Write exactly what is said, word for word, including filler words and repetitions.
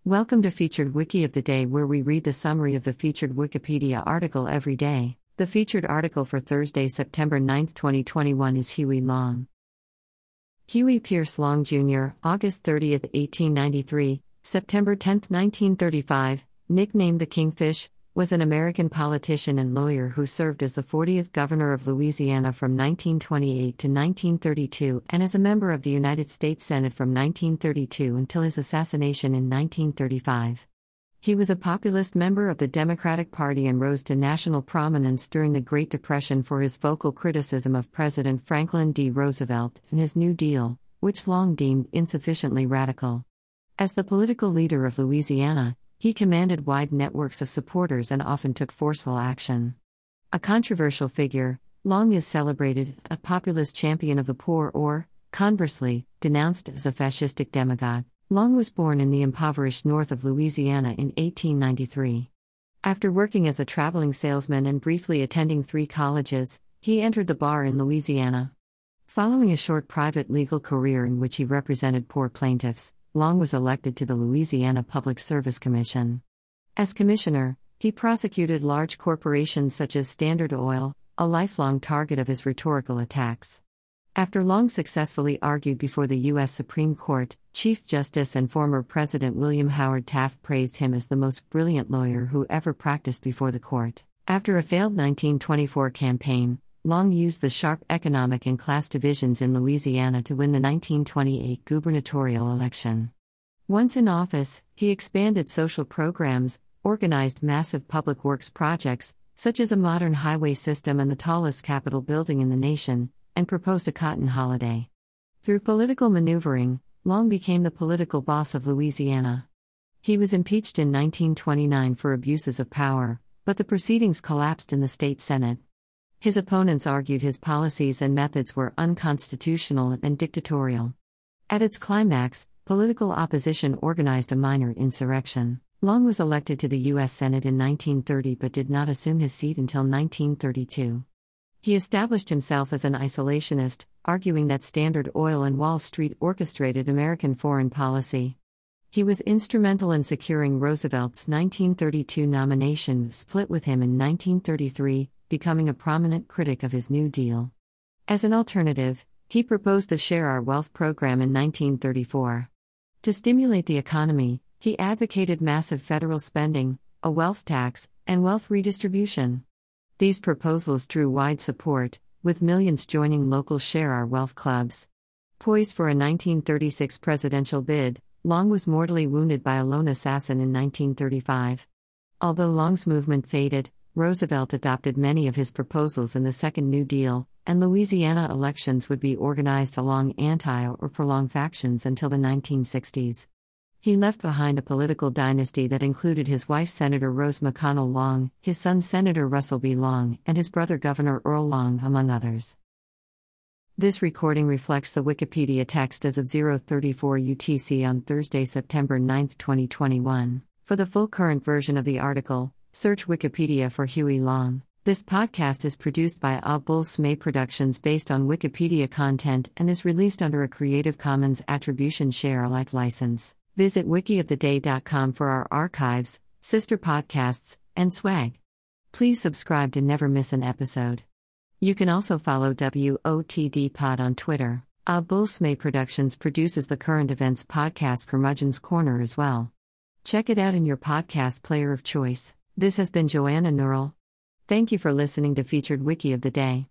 Welcome to Featured Wiki of the Day, where we read the summary of the featured Wikipedia article every day. The featured article for Thursday, September ninth, twenty twenty-one is Huey Long. Huey Pierce Long Junior, August thirtieth, eighteen ninety-three, September tenth, nineteen thirty-five, nicknamed the Kingfish, was an American politician and lawyer who served as the fortieth governor of Louisiana from nineteen twenty-eight to nineteen thirty-two and as a member of the United States Senate from nineteen thirty-two until his assassination in nineteen thirty-five. He was a populist member of the Democratic Party and rose to national prominence during the Great Depression for his vocal criticism of President Franklin D. Roosevelt and his New Deal, which Long deemed insufficiently radical. As the political leader of Louisiana, he commanded wide networks of supporters and often took forceful action. A controversial figure, Long is celebrated as a populist champion of the poor or, conversely, denounced as a fascistic demagogue. Long was born in the impoverished north of Louisiana in eighteen ninety-three. After working as a traveling salesman and briefly attending three colleges, he entered the bar in Louisiana. Following a short private legal career in which he represented poor plaintiffs, Long was elected to the Louisiana Public Service Commission. As commissioner, he prosecuted large corporations such as Standard Oil, a lifelong target of his rhetorical attacks. After Long successfully argued before the U S Supreme Court, Chief Justice and former President William Howard Taft praised him as the most brilliant lawyer who ever practiced before the court. After a failed nineteen twenty-four campaign, Long used the sharp economic and class divisions in Louisiana to win the nineteen twenty-eight gubernatorial election. Once in office, he expanded social programs, organized massive public works projects, such as a modern highway system and the tallest Capitol building in the nation, and proposed a cotton holiday. Through political maneuvering, Long became the political boss of Louisiana. He was impeached in nineteen twenty-nine for abuses of power, but the proceedings collapsed in the state Senate. His opponents argued his policies and methods were unconstitutional and dictatorial. At its climax, political opposition organized a minor insurrection. Long was elected to the U S Senate in nineteen thirty but did not assume his seat until nineteen thirty-two. He established himself as an isolationist, arguing that Standard Oil and Wall Street orchestrated American foreign policy. He was instrumental in securing Roosevelt's nineteen thirty-two nomination, split with him in nineteen thirty-three, becoming a prominent critic of his New Deal. As an alternative, he proposed the Share Our Wealth program in nineteen thirty-four. To stimulate the economy, he advocated massive federal spending, a wealth tax, and wealth redistribution. These proposals drew wide support, with millions joining local Share Our Wealth clubs. Poised for a nineteen thirty-six presidential bid, Long was mortally wounded by a lone assassin in nineteen thirty-five. Although Long's movement faded, Roosevelt adopted many of his proposals in the Second New Deal, and Louisiana elections would be organized along anti- or pro-Long factions until the nineteen sixties. He left behind a political dynasty that included his wife Senator Rose McConnell Long, his son Senator Russell B. Long, and his brother Governor Earl Long, among others. This recording reflects the Wikipedia text as of zero thirty-four U T C on Thursday, September ninth, twenty twenty-one. For the full current version of the article, search Wikipedia for Huey Long. This podcast is produced by A Bull Smay Productions based on Wikipedia content and is released under a Creative Commons Attribution Share Alike license. Visit wiki of the day dot com for our archives, sister podcasts, and swag. Please subscribe to never miss an episode. You can also follow W O T D Pod on Twitter. A Bull Smay Productions produces the current events podcast Curmudgeon's Corner as well. Check it out in your podcast player of choice. This has been Joanna Neural. Thank you for listening to Featured Wiki of the Day.